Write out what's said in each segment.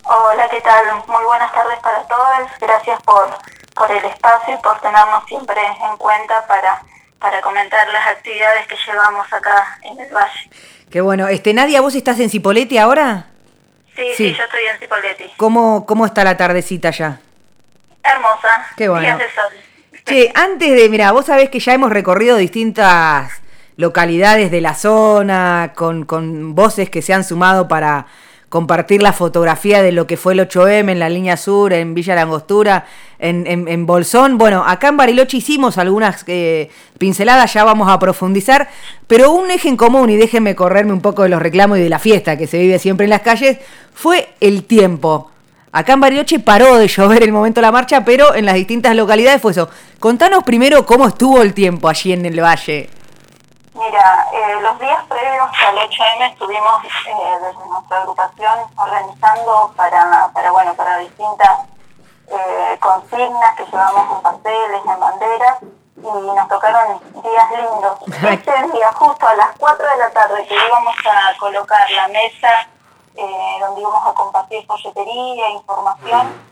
Hola, ¿qué tal? Muy buenas tardes para todos. Gracias por el espacio y por tenernos siempre en cuenta para comentar las actividades que llevamos acá en el Valle. Qué bueno. Nadia, ¿vos estás en Cipolletti ahora? Sí, yo estoy en Cipolletti. ¿Cómo está la tardecita ya? Hermosa. Qué bueno. Días de sol. Che, mirá, vos sabés que ya hemos recorrido distintas localidades de la zona, con voces que se han sumado para compartir la fotografía de lo que fue el 8M en la línea sur, en Villa La Angostura, en Bolsón. Bueno, acá en Bariloche hicimos algunas pinceladas, ya vamos a profundizar, pero un eje en común, y déjenme correrme un poco de los reclamos y de la fiesta que se vive siempre en las calles, fue el tiempo. Acá en Bariloche paró de llover el momento de la marcha, pero en las distintas localidades fue eso. Contanos primero cómo estuvo el tiempo allí en el Valle. Mira, los días previos al 8M estuvimos desde nuestra agrupación organizando para distintas consignas que llevamos en carteles, en banderas, y nos tocaron días lindos. Este día, justo a las 4 de la tarde, que íbamos a colocar la mesa donde íbamos a compartir folletería, información,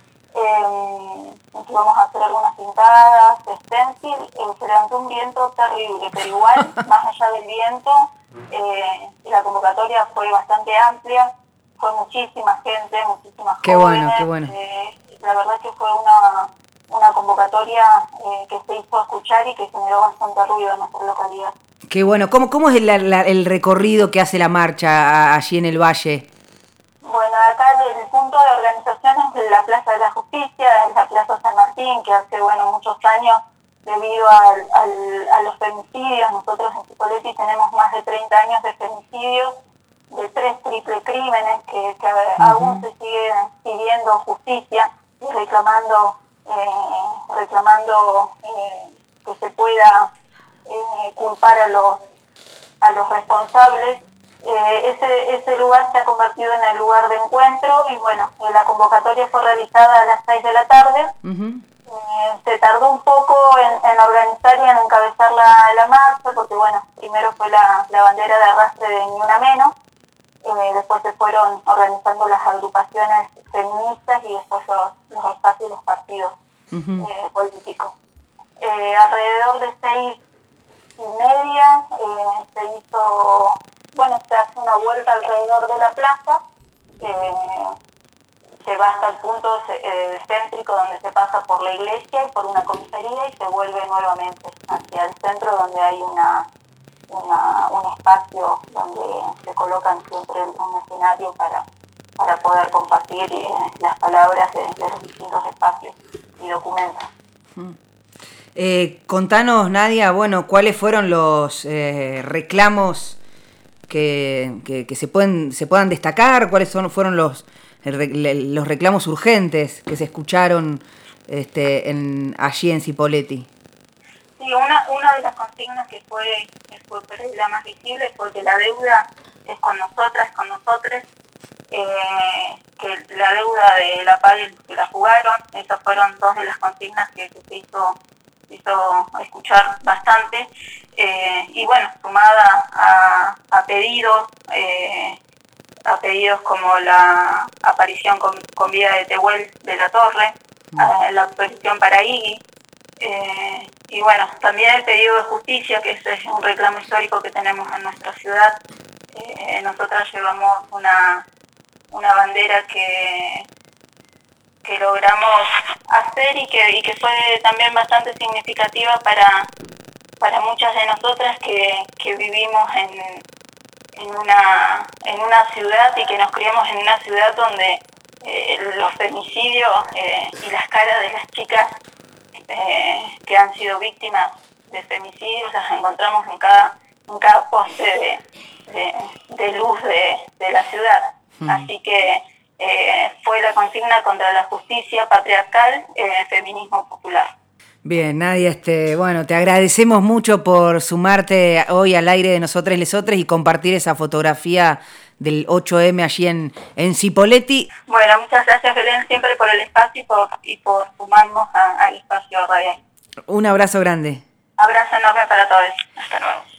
que íbamos a hacer algunas pintadas, stencil, se levantó un viento terrible, pero igual, más allá del viento, la convocatoria fue bastante amplia, fue muchísima gente, muchísimas jóvenes. Qué bueno. La verdad es que fue una convocatoria que se hizo escuchar y que generó bastante ruido en nuestra localidad. Qué bueno. ¿Cómo es el recorrido que hace la marcha allí en el Valle? Bueno, acá el punto de organización es la Plaza de la Justicia, es la Plaza San Martín, que hace muchos años, debido a los femicidios, nosotros en Cipolletti tenemos más de 30 años de femicidios, de 3 triple crímenes que aún se siguen pidiendo justicia y reclamando que se pueda culpar a los responsables. Ese lugar se ha convertido en el lugar de encuentro y la convocatoria fue realizada a las 6 de la tarde. Se tardó un poco en organizar y en encabezar la marcha porque primero fue la bandera de arrastre de Ni Una Menos, después se fueron organizando las agrupaciones feministas y después los espacios y los partidos políticos. Alrededor de 6:30 se hace una vuelta alrededor de la plaza, se va hasta el punto céntrico donde se pasa por la iglesia y por una comisaría y se vuelve nuevamente hacia el centro donde hay un espacio donde se colocan siempre un escenario para poder compartir las palabras de los distintos espacios y documentos. Contanos, Nadia, ¿cuáles fueron los reclamos que se puedan destacar? ¿Cuáles fueron los reclamos urgentes que se escucharon allí en Cipolletti? Sí, una de las consignas que fue la más visible fue que la deuda es con nosotras, con nosotros, que la deuda de la paguen que la jugaron. Esas fueron 2 de las consignas que se hizo escuchar bastante, sumada a pedidos como la aparición con vida de Tehuel de la Torre, la aparición para Iggy, también el pedido de justicia, que es un reclamo histórico que tenemos en nuestra ciudad. Nosotras llevamos una bandera que logramos hacer y que fue también bastante significativa para muchas de nosotras que vivimos en una ciudad y que nos criamos en una ciudad donde los femicidios y las caras de las chicas que han sido víctimas de femicidios las encontramos en cada poste de luz de la ciudad. Así que fue la consigna contra la justicia patriarcal, feminismo popular. Bien, Nadia, te agradecemos mucho por sumarte hoy al aire de Nosotras y Lesotres y compartir esa fotografía del 8M allí en Cipolletti. Bueno, muchas gracias, Belén, siempre por el espacio y por sumarnos al espacio radial. Un abrazo grande. Abrazo enorme para todos. Hasta luego.